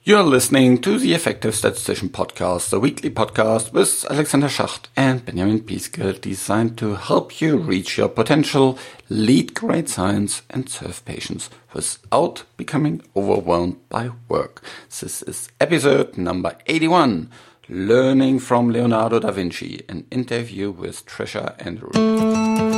You're listening to the Effective Statistician Podcast, the weekly podcast with Alexander Schacht and Benjamin Piske, designed to help you reach your potential, lead great science, and serve patients without becoming overwhelmed by work. This is episode number 81, Learning from Leonardo da Vinci, an interview with Trisha and Ruth.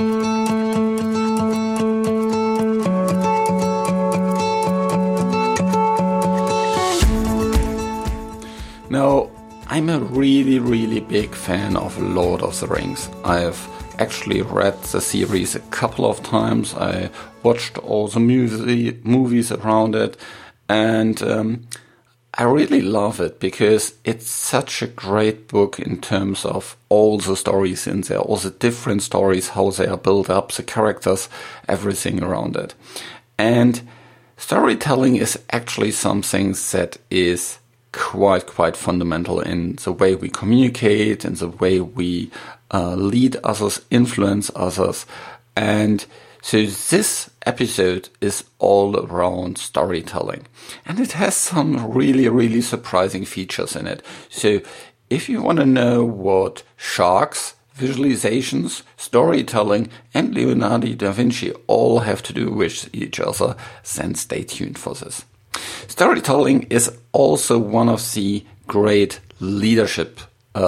Now, I'm a really big fan of Lord of the Rings. I've actually read the series a couple of times. I watched all the movies around it, and I really love it because it's such a great book in terms of all the stories in there, all the different stories, how they are built up, the characters, everything around it. And storytelling is actually something that is quite fundamental in the way we communicate, in the way we lead others, influence others. And so this episode is all around storytelling. And it has some really surprising features in it. So if you want to know what sharks, visualizations, storytelling, and Leonardo da Vinci all have to do with each other, then stay tuned for this. Storytelling is also one of the great leadership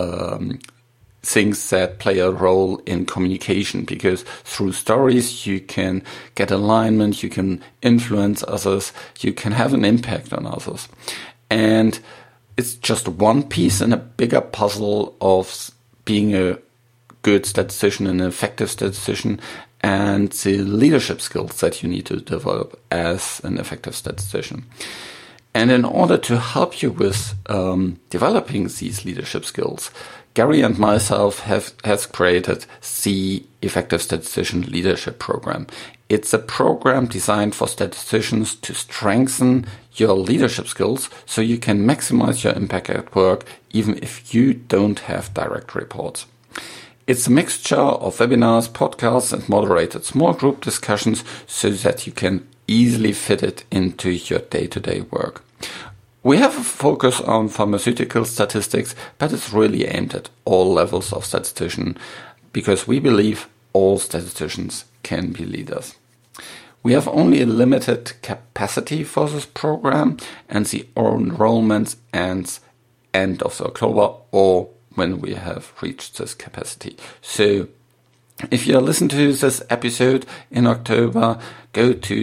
things that play a role in communication, because through stories you can get alignment, you can influence others, you can have an impact on others. And it's just one piece in a bigger puzzle of being a good statistician, an effective statistician, and the leadership skills that you need to develop as an effective statistician. And in order to help you with developing these leadership skills, Gary and myself has created the Effective Statistician Leadership Program. It's a program designed for statisticians to strengthen your leadership skills so you can maximize your impact at work even if you don't have direct reports. It's a mixture of webinars, podcasts, and moderated small group discussions so that you can easily fit it into your day-to-day work. We have a focus on pharmaceutical statistics, but it's really aimed at all levels of statistician because we believe all statisticians can be leaders. We have only a limited capacity for this program, and the enrollment ends end of October or when we have reached this capacity. So if you listen to this episode in October, go to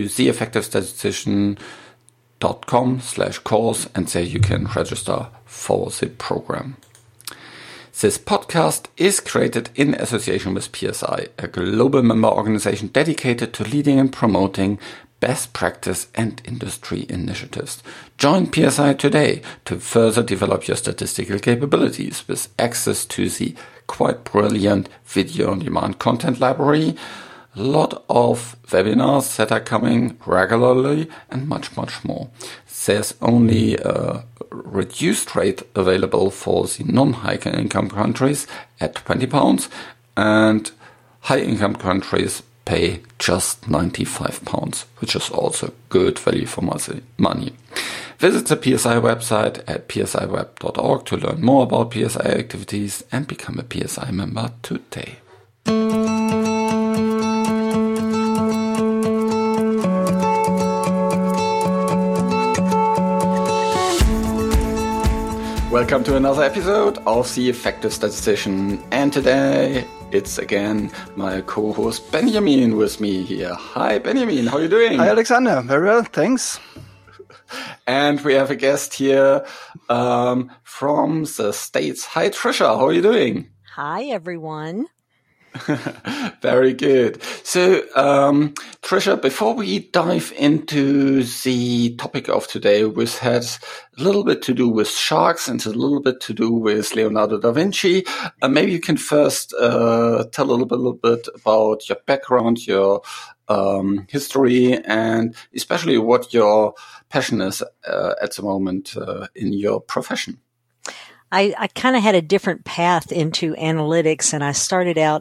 theeffectivestatistician.com/course and there you can register for the program. This podcast is created in association with PSI, a global member organization dedicated to leading and promoting best practice and industry initiatives. Join PSI today to further develop your statistical capabilities with access to the quite brilliant video-on-demand content library, a lot of webinars that are coming regularly, and much more. There's only a reduced rate available for the non-high income countries at £20, and high income countries pay just £95, which is also good value for money. Visit the PSI website at psiweb.org to learn more about PSI activities and become a PSI member today. Welcome to another episode of The Effective Statistician, and today it's again my co-host Benjamin with me here. Hi Benjamin, how are you doing? Hi Alexander, very well, thanks. And we have a guest here from the States. Hi Trisha, how are you doing? Hi everyone. Very good. So, Trisha, before we dive into the topic of today, which has a little bit to do with sharks and a little bit to do with Leonardo da Vinci, maybe you can first tell a little bit about your background, your history, and especially what your passion is at the moment in your profession. I kind of had a different path into analytics, and I started out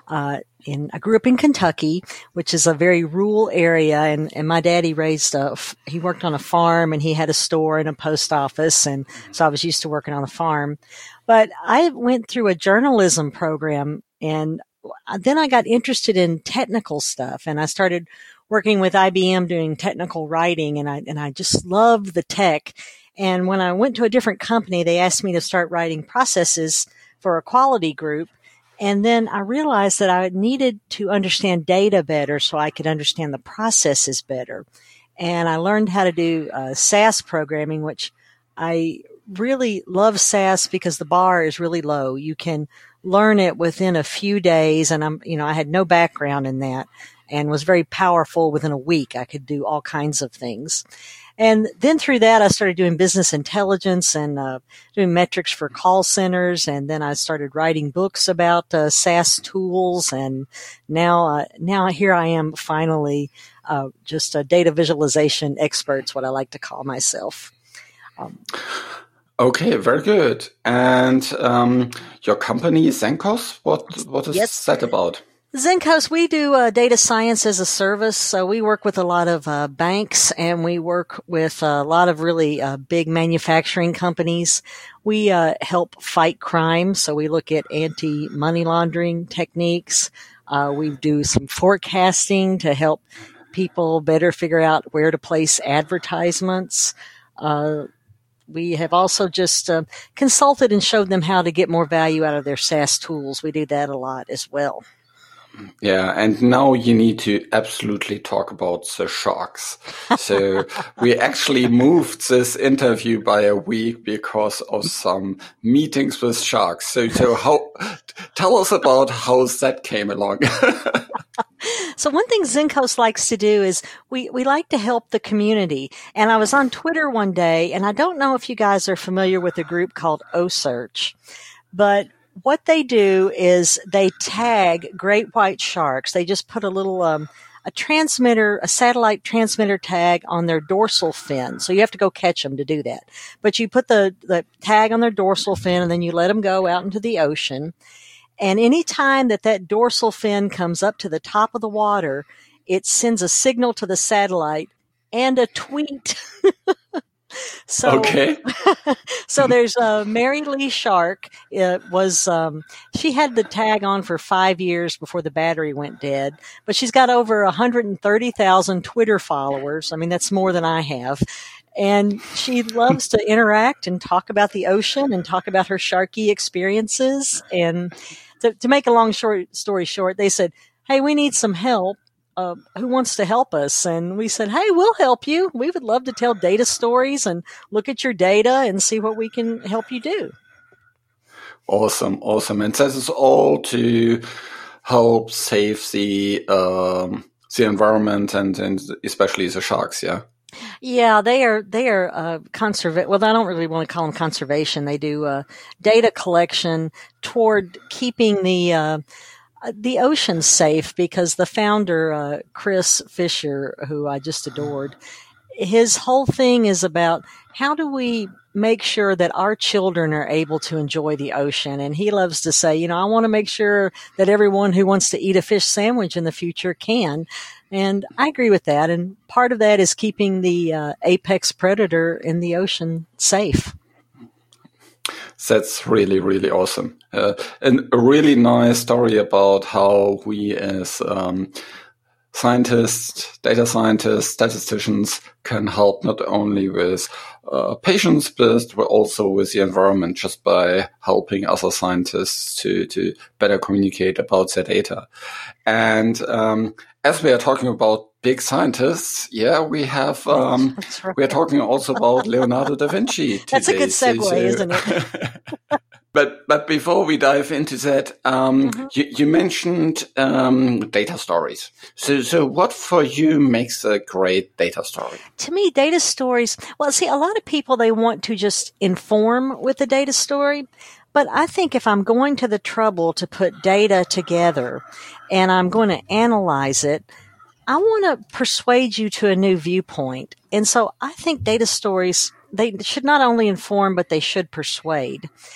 I grew up in Kentucky, which is a very rural area, and my daddy he worked on a farm, and he had a store and a post office, and so I was used to working on the farm. But I went through a journalism program, and then I got interested in technical stuff, and I started working with IBM doing technical writing, and I just loved the tech. And when I went to a different company, they asked me to start writing processes for a quality group. And then I realized that I needed to understand data better so I could understand the processes better. And I learned how to do SAS programming, which I really love SAS because the bar is really low. You can learn it within a few days. And I had no background in that and was very powerful within a week. I could do all kinds of things. And then through that, I started doing business intelligence and doing metrics for call centers. And then I started writing books about SaaS tools. And now here I am finally just a data visualization expert, what I like to call myself. Okay, very good. And your company, Zencos, what is that about? Zencos, we do data science as a service. So we work with a lot of banks, and we work with a lot of really big manufacturing companies. We help fight crime. So we look at anti-money laundering techniques. We do some forecasting to help people better figure out where to place advertisements. We have also just consulted and showed them how to get more value out of their SaaS tools. We do that a lot as well. Yeah, and now you need to absolutely talk about the sharks. So we actually moved this interview by a week because of some meetings with sharks. So tell us about how that came along. So one thing Zencos likes to do is we like to help the community. And I was on Twitter one day, and I don't know if you guys are familiar with a group called OSearch, but what they do is they tag great white sharks. They just put a little, a satellite transmitter tag on their dorsal fin. So you have to go catch them to do that. But you put the tag on their dorsal fin, and then you let them go out into the ocean. And any time that dorsal fin comes up to the top of the water, it sends a signal to the satellite and a tweet. Okay. So there's Mary Lee Shark. She had the tag on for 5 years before the battery went dead, but she's got over 130,000 Twitter followers. I mean, that's more than I have. And she loves to interact and talk about the ocean and talk about her sharky experiences. And to make a long story short, they said, "Hey, we need some help. Who wants to help us?" And we said, "Hey, we'll help you. We would love to tell data stories and look at your data and see what we can help you do." Awesome. And this is all to help save the environment and especially the sharks. Yeah. Yeah, they are well, I don't really want to call them conservation. They do data collection toward keeping the ocean safe, because the founder, Chris Fisher, who I just adored, his whole thing is about how do we make sure that our children are able to enjoy the ocean. And he loves to say, I want to make sure that everyone who wants to eat a fish sandwich in the future can. And I agree with that. And part of that is keeping the apex predator in the ocean safe. That's really, really awesome. And a really nice story about how we as scientists, data scientists, statisticians can help not only with patients, but also with the environment, just by helping other scientists to better communicate about their data. And as we are talking about big scientists, we have That's right. we are talking also about Leonardo da Vinci today. That's a good segue, isn't it? But before we dive into that, you mentioned data stories. So what for you makes a great data story? To me, data stories, well, see, a lot of people, they want to just inform with the data story. But I think if I'm going to the trouble to put data together and I'm going to analyze it, I want to persuade you to a new viewpoint. And so I think data stories, they should not only inform, but they should persuade.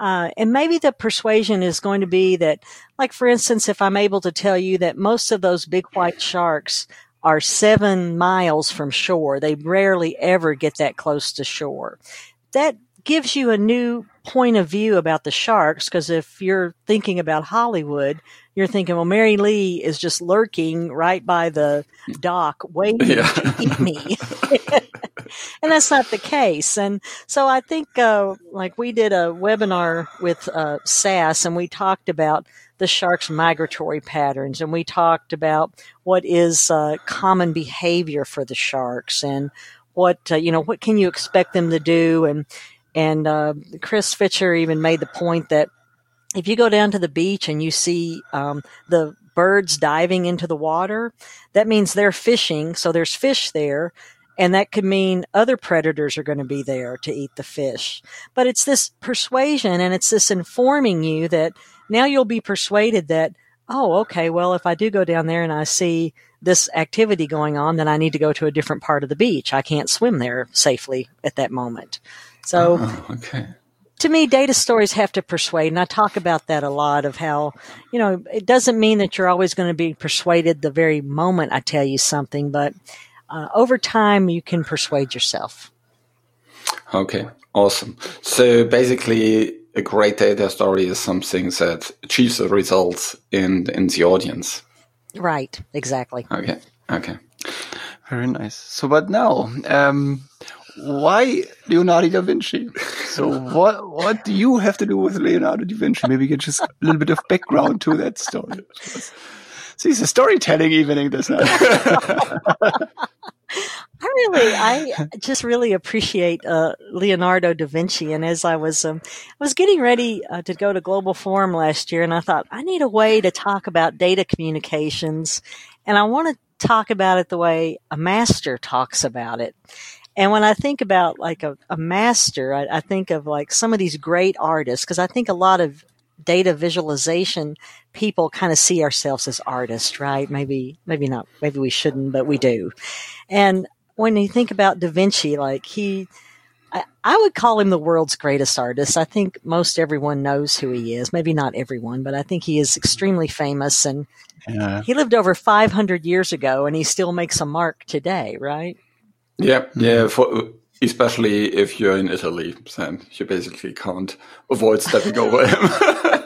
And maybe the persuasion is going to be that, like, for instance, if I'm able to tell you that most of those big white sharks are 7 miles from shore, they rarely ever get that close to shore. That gives you a new point of view about the sharks, because if you're thinking about Hollywood, you're thinking, well, Mary Lee is just lurking right by the dock waiting to eat me. And that's not the case. And so I think, like we did a webinar with SAS, and we talked about the shark's migratory patterns, and we talked about what is common behavior for the sharks, and what can you expect them to do. And Chris Fisher even made the point that if you go down to the beach and you see the birds diving into the water, that means they're fishing. So there's fish there. And that could mean other predators are going to be there to eat the fish. But it's this persuasion, and it's this informing you that now you'll be persuaded that, oh, okay, well, if I do go down there and I see this activity going on, then I need to go to a different part of the beach. I can't swim there safely at that moment. So to me, data stories have to persuade. And I talk about that a lot, of how, it doesn't mean that you're always going to be persuaded the very moment I tell you something, but over time, you can persuade yourself. Okay, awesome. So basically, a great data story is something that achieves the results in the audience. Right, exactly. Okay. Very nice. So, but now, why Leonardo da Vinci? So what do you have to do with Leonardo da Vinci? Maybe get just a little bit of background to that story. So it's a storytelling evening this night. I just really appreciate Leonardo da Vinci. And as I was getting ready to go to Global Forum last year, and I thought, I need a way to talk about data communications, and I want to talk about it the way a master talks about it. And when I think about like a master, I think of like some of these great artists, because I think a lot of data visualization people kind of see ourselves as artists, right? Maybe not. Maybe we shouldn't, but we do. And when you think about Da Vinci, like I would call him the world's greatest artist. I think most everyone knows who he is. Maybe not everyone, but I think he is extremely famous. And he lived over 500 years ago, and he still makes a mark today, right? Yeah. Especially if you're in Italy, then you basically can't avoid stepping over him.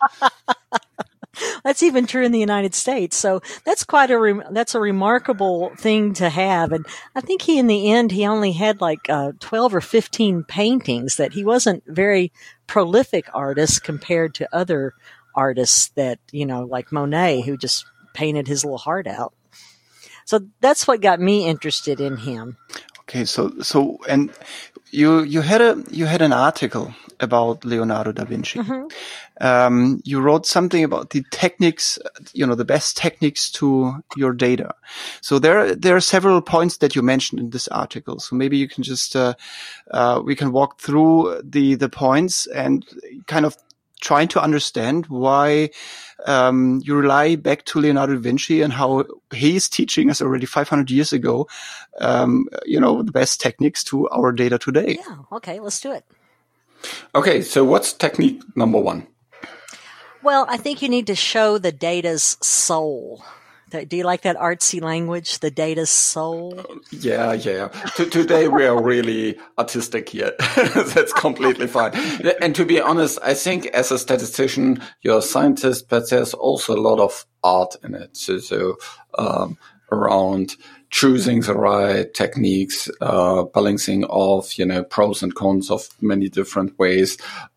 That's even true in the United States. So that's that's a remarkable thing to have. And I think in the end, he only had like 12 or 15 paintings. That he wasn't very prolific artist compared to other artists that, like Monet, who just painted his little heart out. So that's what got me interested in him. Okay, so and you had an article about Leonardo da Vinci. Mm-hmm. You wrote something about the techniques, the best techniques to your data. So there are several points that you mentioned in this article. So maybe you can just we can walk through the points and kind of trying to understand why you rely back to Leonardo da Vinci and how he's teaching us already 500 years ago, the best techniques to our data today. Yeah. Okay. Let's do it. Okay. So what's technique number 1? Well, I think you need to show the data's soul. Do you like that artsy language, the data's soul? Yeah. Today we are really artistic here. That's completely fine. And to be honest, I think as a statistician, you're a scientist, but there's also a lot of art in it. So around choosing the right techniques, balancing off, pros and cons of many different ways,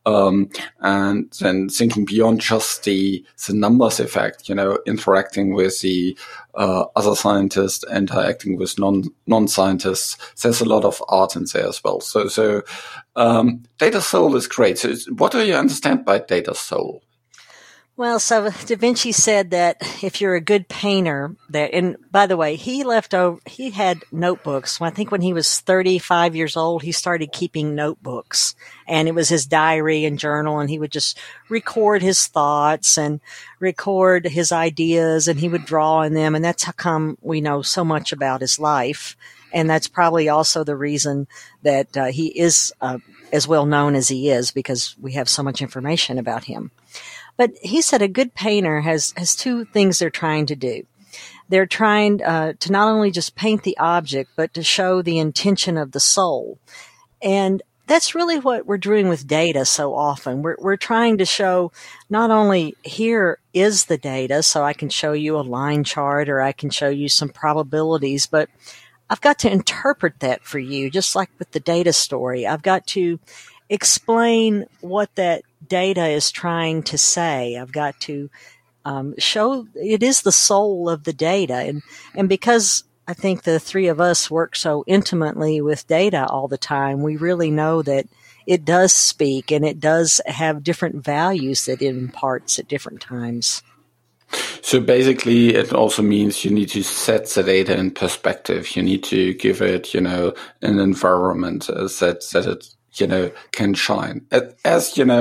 and then thinking beyond just the numbers effect, interacting with the other scientists, interacting with non-scientists. There's a lot of art in there as well. So data soul is great. So what do you understand by data soul? Well, so Da Vinci said that if you're a good painter, and by the way, he had notebooks. I think when he was 35 years old, he started keeping notebooks, and it was his diary and journal, and he would just record his thoughts and record his ideas, and he would draw in them. And that's how come we know so much about his life. And that's probably also the reason that he is as well known as he is, because we have so much information about him. But he said a good painter has two things they're trying to do. They're trying to not only just paint the object, but to show the intention of the soul. And that's really what we're doing with data so often. We're trying to show not only here is the data, so I can show you a line chart or I can show you some probabilities, but I've got to interpret that for you, just like with the data story. I've got to explain what that data is trying to say. I've got to show it is the soul of the data. And because I think the three of us work so intimately with data all the time, we really know that it does speak and it does have different values that it imparts at different times. So basically, it also means you need to set the data in perspective. You need to give it, an environment that it, can shine. As in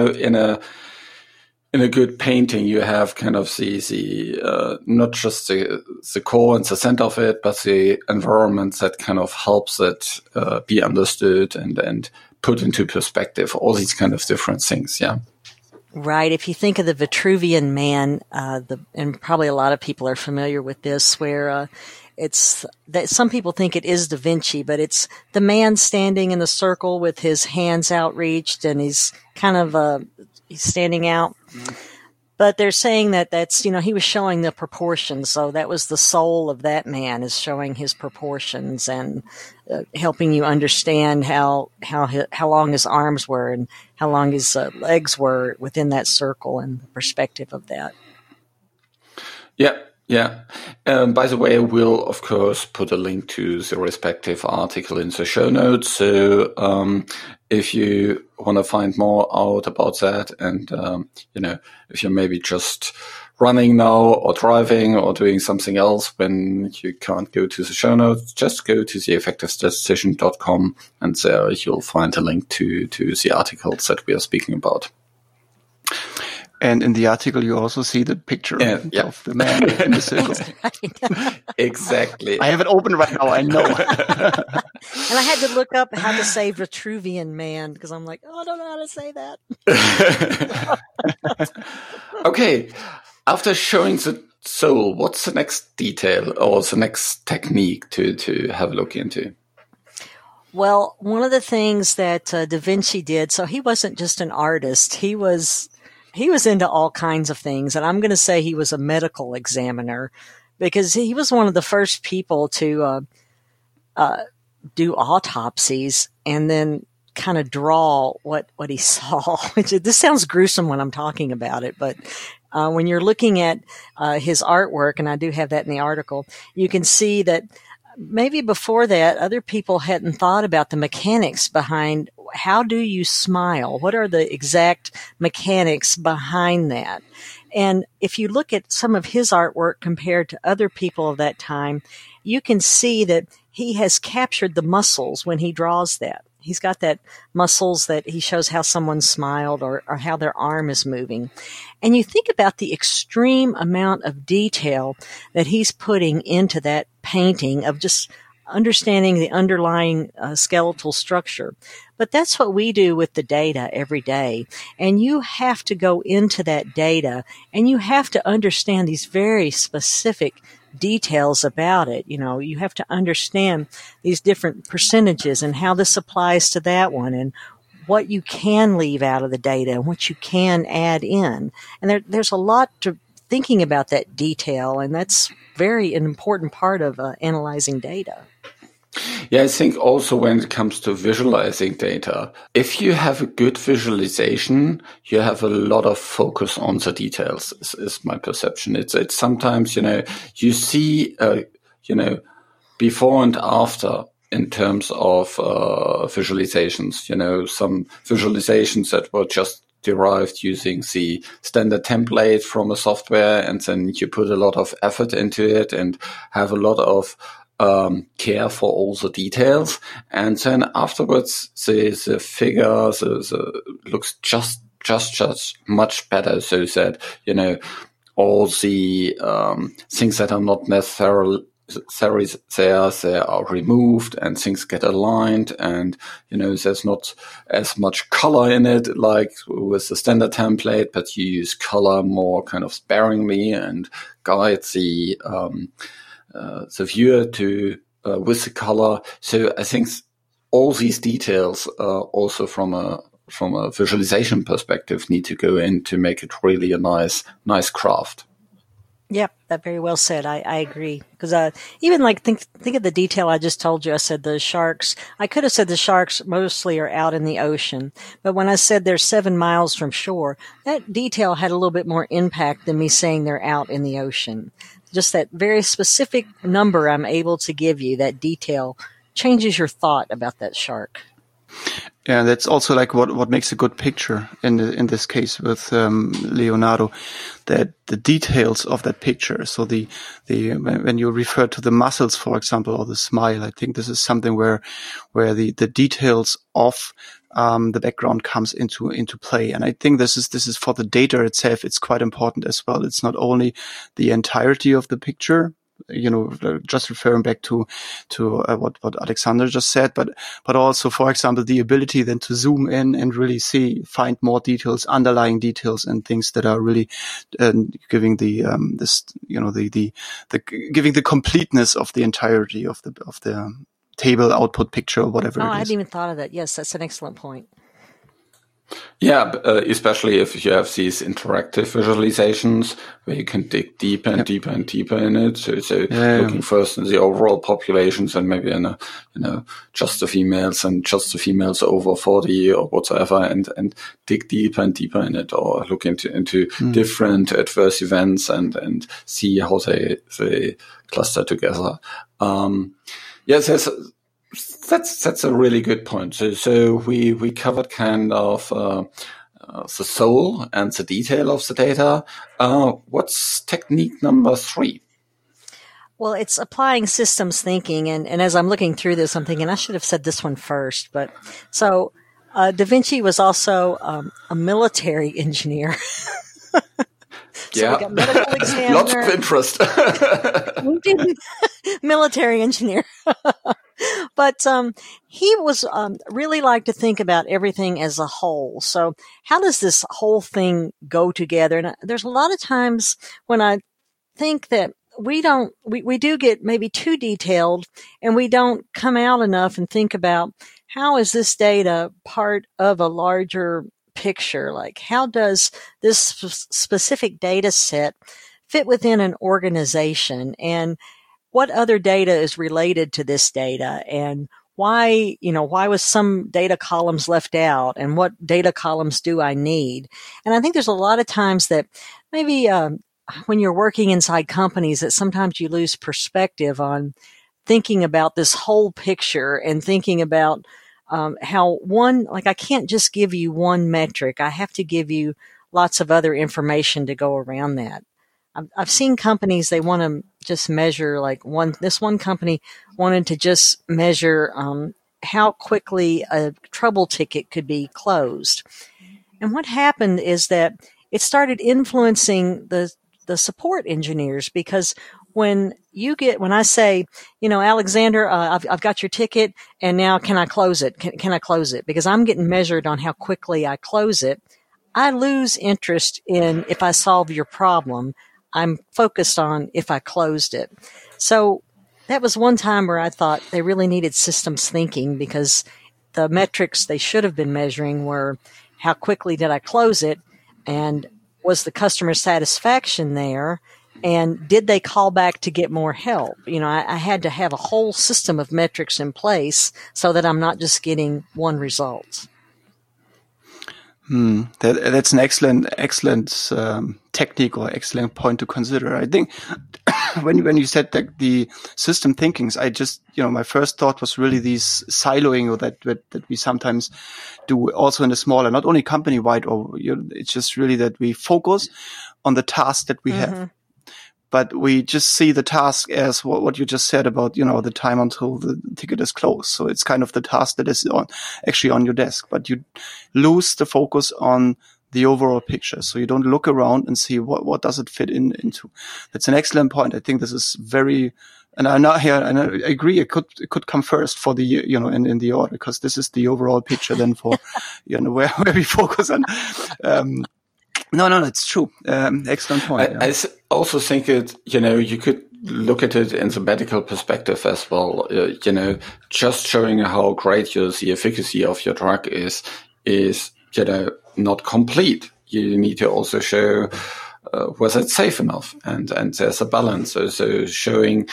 a good painting, you have kind of the not just the core and the center of it, but the environment that kind of helps it be understood and put into perspective. All these kind of different things, yeah. Right. If you think of the Vitruvian Man, and probably a lot of people are familiar with this, where it's that some people think it is Da Vinci, but it's the man standing in the circle with his hands outreached, and he's kind of he's standing out. Mm-hmm. But they're saying that that's, he was showing the proportions. So that was the soul of that man, is showing his proportions and helping you understand how long his arms were and how long his legs were within that circle and the perspective of that. Yeah. Yeah. By the way, we'll, of course, put a link to the respective article in the show notes. So if you want to find more out about that and, if you're maybe just running now or driving or doing something else when you can't go to the show notes, just go to theeffectivestatistician.com and there you'll find a link to the articles that we are speaking about. And in the article, you also see the picture of the man in the circle. Exactly. I have it open right now, I know. And I had to look up how to say Vitruvian Man, because I'm like, I don't know how to say that. Okay. After showing the soul, what's the next detail or the next technique to have a look into? Well, one of the things that Da Vinci did, so he wasn't just an artist. He was into all kinds of things. And I'm going to say he was a medical examiner, because he was one of the first people to do autopsies and then kind of draw what he saw. This sounds gruesome when I'm talking about it, but when you're looking at his artwork, and I do have that in the article, you can see that maybe before that, other people hadn't thought about the mechanics behind how do you smile? What are the exact mechanics behind that? And if you look at some of his artwork compared to other people of that time, you can see that he has captured the muscles when he draws that. He's got that muscles that he shows how someone smiled or how their arm is moving. And you think about the extreme amount of detail that he's putting into that painting of just understanding the underlying skeletal structure. But that's what we do with the data every day. And you have to go into that data and you have to understand these very specific details about it. You have to understand these different percentages and how this applies to that one and what you can leave out of the data and what you can add in. And there's a lot to thinking about that detail, and that's an important part of analyzing data. Yeah, I think also when it comes to visualizing data, if you have a good visualization, you have a lot of focus on the details, is my perception. It's sometimes, you see, before and after in terms of visualizations, some visualizations that were just derived using the standard template from a software, and then you put a lot of effort into it and have a lot of care for all the details, and then afterwards the figure looks just much better, so that all the things that are not salaries there, they are removed and things get aligned, and there's not as much color in it like with the standard template, but you use color more kind of sparingly and guide the viewer to with the color. So I think all these details also from a visualization perspective need to go in to make it really a nice craft. Yep, that very well said. I agree. Because even like think of the detail I just told you. I said the sharks. I could have said the sharks mostly are out in the ocean. But when I said they're 7 miles from shore, that detail had a little bit more impact than me saying they're out in the ocean. Just that very specific number I'm able to give you, that detail, changes your thought about that shark. Yeah, that's also like what makes a good picture in this case with Leonardo, that the details of that picture. So when you refer to the muscles, for example, or the smile, I think this is something where the details of the background comes into play. And I think this is for the data itself. It's quite important as well. It's not only the entirety of the picture, just referring back to what Alexander just said, but also, for example, the ability then to zoom in and really find more details, underlying details, and things that are really giving giving the completeness of the entirety of the table output picture or whatever. I hadn't even thought of that. Yes, that's an excellent point. Yeah, especially if you have these interactive visualizations where you can dig deeper and deeper and deeper in it. So looking first in the overall populations and maybe in just the females and just the females over 40 or whatever, and dig deeper and deeper in it, or look into different adverse events and see how they cluster together. Yes, that's a really good point. So we covered kind of the soul and the detail of the data. What's technique number 3? Well, it's applying systems thinking, and as I'm looking through this, I'm thinking I should have said this one first. But so Da Vinci was also a military engineer. So we got medical examiner. Lots of interest. We did military engineer. But he was really like to think about everything as a whole. So how does this whole thing go together? And there's a lot of times when I think that we do get maybe too detailed, and we don't come out enough and think about how is this data part of a larger picture? Like, how does this specific data set fit within an organization, and what other data is related to this data, and why was some data columns left out, and what data columns do I need? And I think there's a lot of times that maybe when you're working inside companies that sometimes you lose perspective on thinking about this whole picture and thinking about how I can't just give you one metric. I have to give you lots of other information to go around that. I've seen companies, they want to just measure this one company wanted to just measure how quickly a trouble ticket could be closed. And what happened is that it started influencing the support engineers, because when I say, Alexander, I've got your ticket, and now can I close it? Can I close it? Because I'm getting measured on how quickly I close it. I lose interest in if I solve your problem. I'm focused on if I closed it. So that was one time where I thought they really needed systems thinking, because the metrics they should have been measuring were how quickly did I close it, and was the customer satisfaction there, and did they call back to get more help? I had to have a whole system of metrics in place so that I'm not just getting one result. That's an excellent technique or excellent point to consider. I think when you said that the system thinkings, I just my first thought was really these siloing, or that we sometimes do also in the smaller, not only company wide, or it's just really that we focus on the task that we have. But we just see the task as what you just said about, the time until the ticket is closed. So it's kind of the task that is actually on your desk, but you lose the focus on the overall picture. So you don't look around and see what does it fit into. That's an excellent point. I think this is very And I'm not here, and I agree. It could come first for the, in the order, because this is the overall picture then for, where we focus on. No, it's true. Excellent point. I also think you could look at it in the medical perspective as well. Just showing how great the efficacy of your drug is, not complete. You need to also show whether it's safe enough, and there's a balance. So showing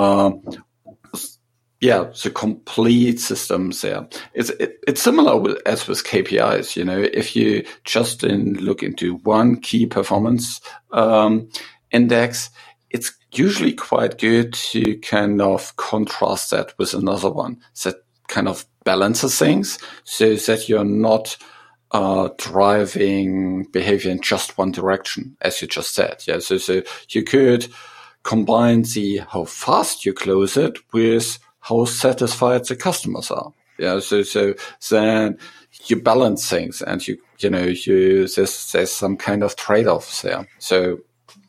the complete systems there. It's similar as with KPIs. If you just look into one key performance index, it's usually quite good to kind of contrast that with another one that kind of balances things, so that you're not driving behavior in just one direction, as you just said. Yeah. So you could combine how fast you close it with how satisfied the customers are. Yeah. So then you balance things, and there's some kind of trade-offs there. So,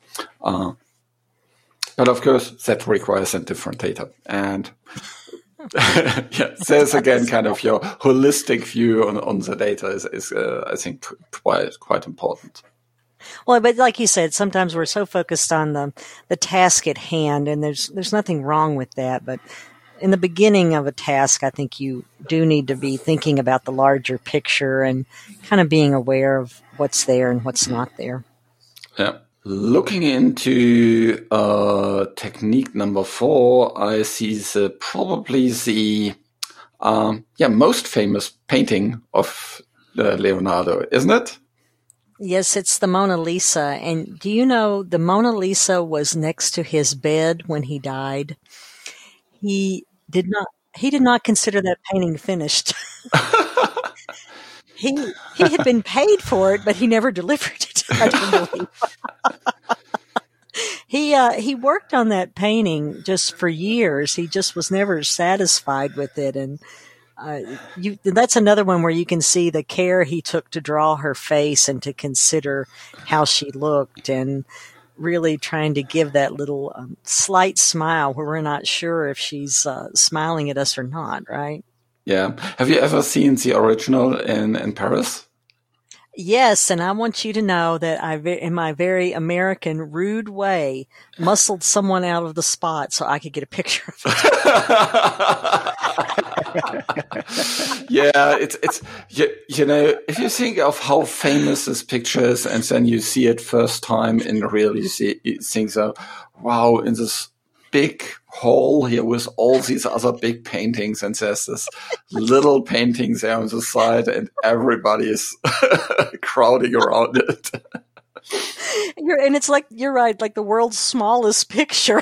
but of course that requires a different data. And there's again kind of your holistic view on the data is I think quite important. Well, but like you said, sometimes we're so focused on the task at hand, and there's nothing wrong with that. But in the beginning of a task, I think you do need to be thinking about the larger picture and kind of being aware of what's there and what's not there. Yeah. Looking into technique number 4, I see probably the most famous painting of Leonardo, isn't it? Yes, it's the Mona Lisa. And do you know the Mona Lisa was next to his bed when he died? He did not consider that painting finished. He had been paid for it, but he never delivered it. I don't believe. He worked on that painting just for years. He just was never satisfied with it, and that's another one where you can see the care he took to draw her face and to consider how she looked, and really trying to give that little slight smile where we're not sure if she's smiling at us or not, right? Yeah. Have you ever seen the original in Paris? Yes, and I want you to know that I, in my very American, rude way, muscled someone out of the spot so I could get a picture of it. Yeah, it's if you think of how famous this picture is, and then you see it first time in real, you think so, wow, in this big hall here with all these other big paintings, and there's this little painting there on the side, and everybody is crowding around it. And it's like, you're right, like the world's smallest picture.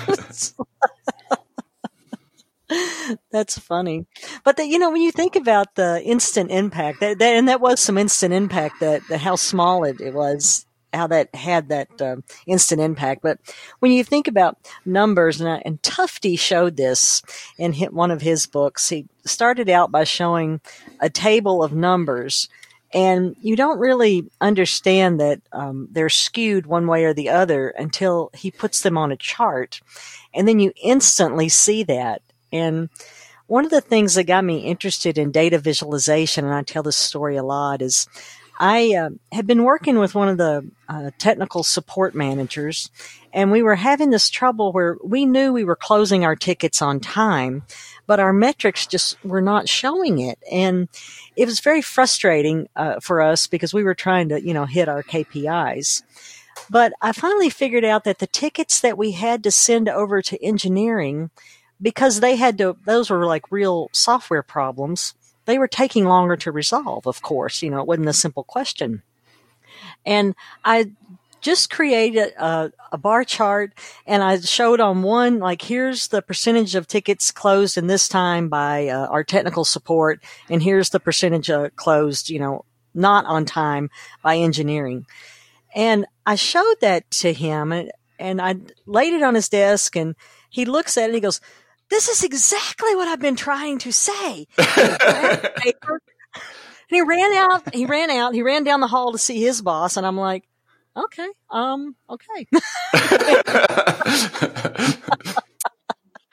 That's funny. But when you think about the instant impact, that was some instant impact, that how small it was, how that had that instant impact. But when you think about numbers, and Tufte showed this in one of his books, he started out by showing a table of numbers, and you don't really understand that they're skewed one way or the other until he puts them on a chart, and then you instantly see that. And one of the things that got me interested in data visualization, and I tell this story a lot, is I had been working with one of the technical support managers, and we were having this trouble where we knew we were closing our tickets on time, but our metrics just were not showing it. And it was very frustrating for us because we were trying to, hit our KPIs. But I finally figured out that the tickets that we had to send over to engineering, because those were like real software problems, they were taking longer to resolve, of course. It wasn't a simple question. And I just created a bar chart, and I showed on one, like, here's the percentage of tickets closed in this time by our technical support, and here's the percentage closed, not on time by engineering. And I showed that to him, and I laid it on his desk, and he looks at it and he goes, "This is exactly what I've been trying to say." And he ran out. He ran down the hall to see his boss, and I'm like, okay.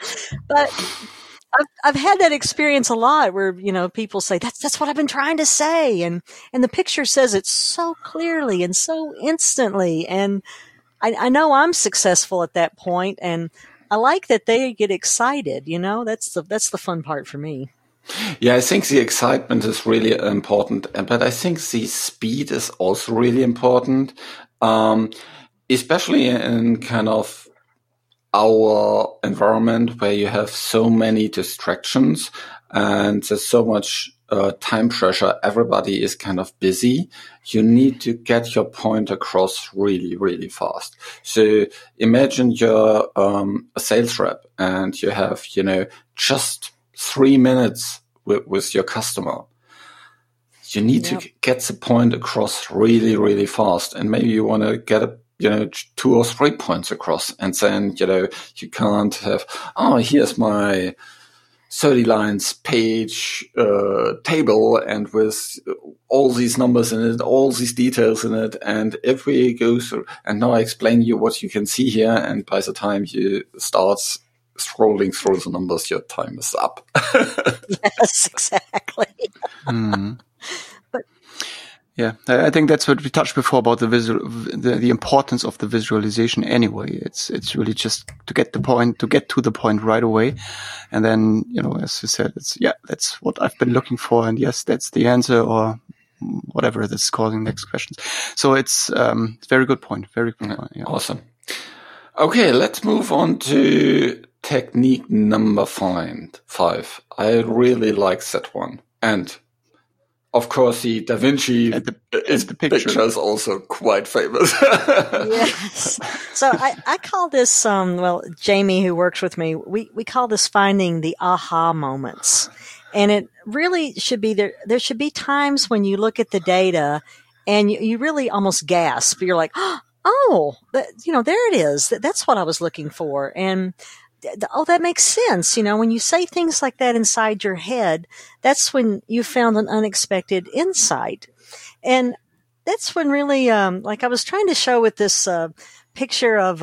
But I've had that experience a lot where, people say, that's what I've been trying to say. And the picture says it so clearly and so instantly. And I know I'm successful at that point, and I like that they get excited. That's the fun part for me. Yeah, I think the excitement is really important, but I think the speed is also really important, especially in kind of our environment where you have so many distractions and there's so much time pressure. Everybody is kind of busy. You need to get your point across really, really fast. So imagine you're a sales rep and you have, just 3 minutes with your customer. You need to get the point across really, really fast. And maybe you want to get 2 or 3 points across. And then, you can't have, here's my 30 lines page table and with all these numbers in it, all these details in it. And if we go through, and now I explain you what you can see here. And by the time you start scrolling through the numbers, your time is up. Yes, exactly. But yeah, I think that's what we touched before about the importance of the visualization. Anyway, it's really just to get to the point right away, and then as you said, that's what I've been looking for, and yes, that's the answer, or whatever that's causing next questions. So it's very good point. Very good point. Yeah. Awesome. Okay, let's move on to technique number 5. I really like that one. And of course, the Da Vinci the picture is also quite famous. Yes. So I call this, Jamie, who works with me, we call this finding the aha moments. And it really should be there should be times when you look at the data and you really almost gasp. You're like, there it is. That's what I was looking for. And that makes sense. When you say things like that inside your head, that's when you found an unexpected insight. And that's when really, like I was trying to show with this picture of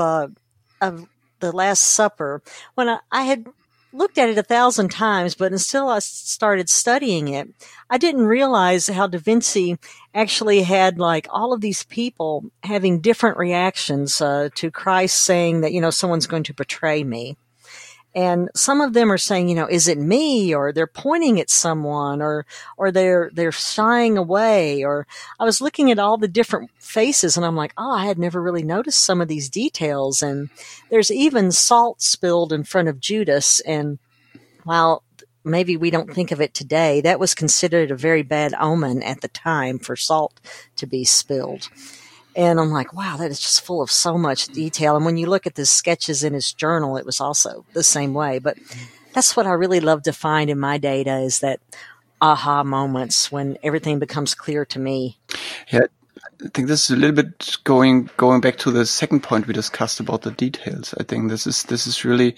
the Last Supper, when I had looked at it 1,000 times, but until I started studying it, I didn't realize how Da Vinci actually had like all of these people having different reactions to Christ saying that, someone's going to betray me. And some of them are saying, is it me? Or they're pointing at someone, or they're shying away. Or I was looking at all the different faces and I'm like, I had never really noticed some of these details. And there's even salt spilled in front of Judas. And while maybe we don't think of it today, that was considered a very bad omen at the time for salt to be spilled. And I'm like, wow, that is just full of so much detail. And when you look at the sketches in his journal, it was also the same way. But that's what I really love to find in my data, is that aha moments when everything becomes clear to me. Yeah, I think this is a little bit going back to the second point we discussed about the details. I think this is really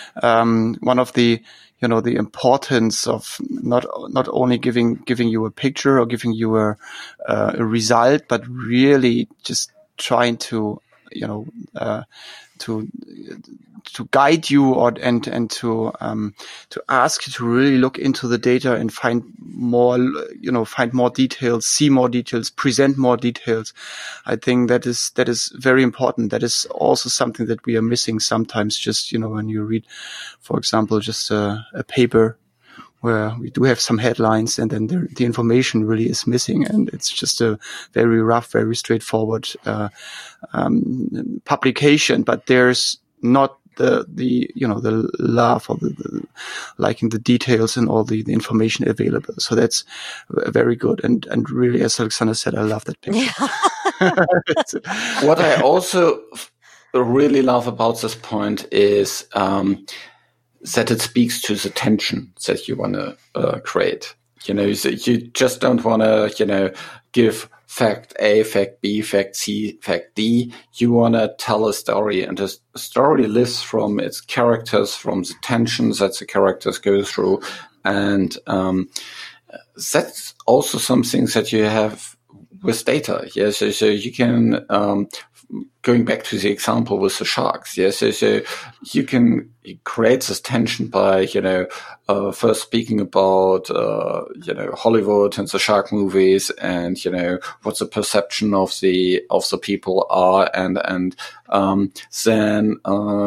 one of the the importance of not only giving you a picture or giving you a result, but really just trying to to guide you and to ask you to really look into the data and find more details, see more details, present more details. I think that is very important. That is also something that we are missing sometimes. Just, when you read, for example, just a paper where we do have some headlines and then the information really is missing, and it's just a very rough, very straightforward publication, but there's not the love or the liking the details and all the information available. So that's very good. And really, as Alexander said, I love that picture. What I also really love about this point is that it speaks to the tension that you want to create. You just don't want to, give fact A, fact B, fact C, fact D. You want to tell a story, and a story lives from its characters, from the tensions that the characters go through. And that's also something that you have with data. Yeah, so you can going back to the example with the sharks, yeah. So you can create this tension by, first speaking about, Hollywood and the shark movies, and, what the perception of the people are, and then,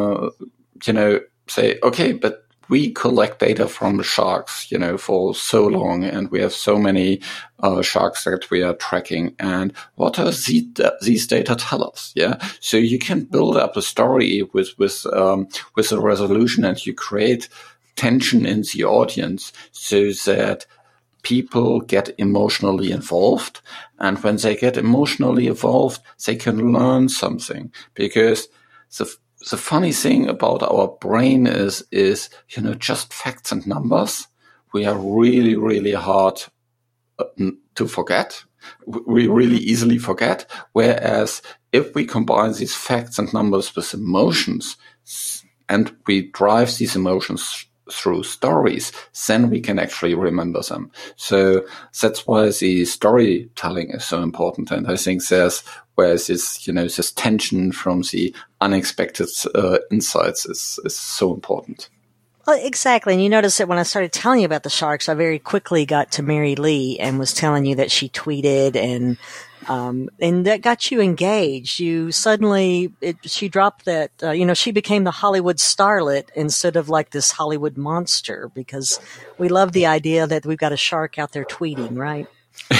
say, okay, but we collect data from sharks, for so long, and we have so many sharks that we are tracking. And what does these data tell us? Yeah, so you can build up a story with a resolution, and you create tension in the audience so that people get emotionally involved. And when they get emotionally involved, they can learn something, because the funny thing about our brain is, just facts and numbers. We are really, really hard to forget. We really easily forget. Whereas if we combine these facts and numbers with emotions, and we drive these emotions through stories, then we can actually remember them. So that's why the storytelling is so important. And I think this tension from the unexpected insights is so important. Well, exactly. And you notice that when I started telling you about the sharks, I very quickly got to Mary Lee and was telling you that she tweeted, and that got you engaged. You suddenly, she dropped that, she became the Hollywood starlet instead of like this Hollywood monster, because we love the idea that we've got a shark out there tweeting, right?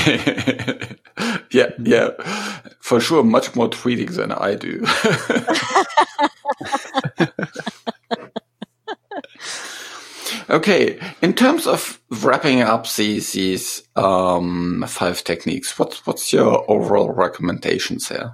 Yeah, for sure. Much more tweeting than I do. Okay, in terms of wrapping up these 5 techniques, what's your overall recommendations here?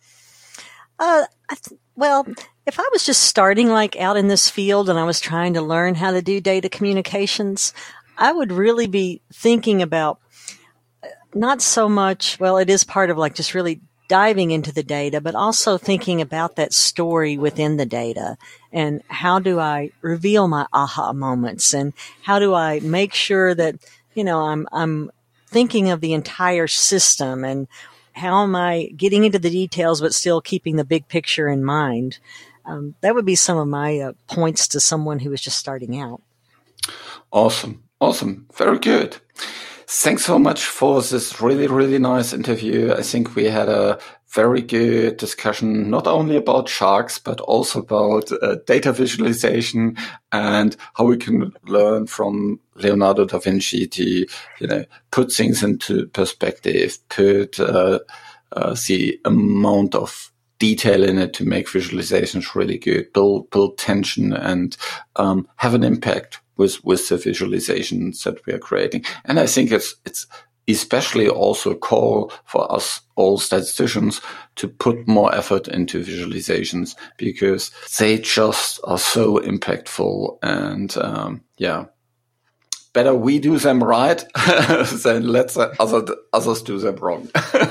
Well, if I was just starting out in this field and I was trying to learn how to do data communications, I would really be thinking about not so much, well, it is part of just really diving into the data, but also thinking about that story within the data, and how do I reveal my aha moments, and how do I make sure that, I'm thinking of the entire system, and how am I getting into the details but still keeping the big picture in mind. That would be some of my points to someone who is just starting out. Awesome. Very good. Thanks so much for this really, really nice interview. I think we had a very good discussion, not only about sharks, but also about data visualization and how we can learn from Leonardo da Vinci to, put things into perspective, put the amount of detail in it to make visualizations really good, build tension, and have an impact with the visualizations that we are creating. And I think it's especially also a call for us all statisticians to put more effort into visualizations, because they just are so impactful. And better we do them right than let others do them wrong.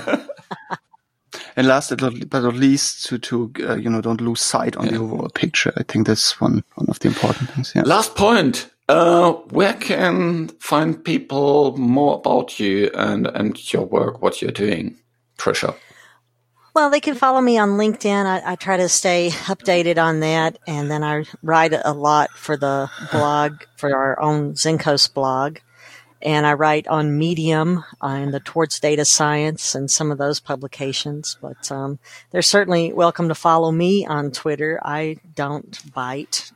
And last but not least, to don't lose sight on the overall picture. I think that's one of the important things. Yeah. Last point. Where can find people more about you and your work, what you're doing, Tricia? Well, they can follow me on LinkedIn. I try to stay updated on that. And then I write a lot for the blog, for our own Zencos blog. And I write on Medium and the Towards Data Science and some of those publications. But they're certainly welcome to follow me on Twitter. I don't bite.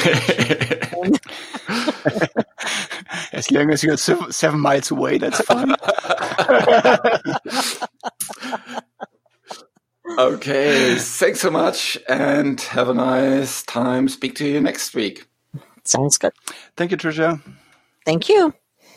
As long as you're 7 miles away, that's fine. Okay, thanks so much and have a nice time. Speak to you next week. Sounds good. Thank you, Tricia. Thank you.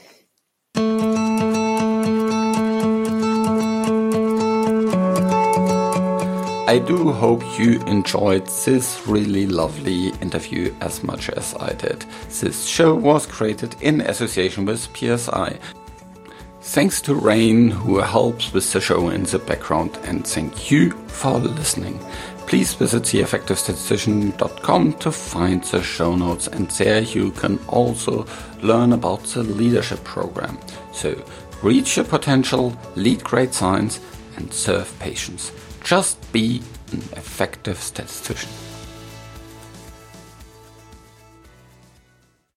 I do hope you enjoyed this really lovely interview as much as I did. This show was created in association with PSI. Thanks to Rain, who helps with the show in the background, and thank you for listening. Please visit theeffectivestatistician.com to find the show notes, and there you can also learn about the leadership program. So reach your potential, lead great science, and serve patients. Just be an effective statistician.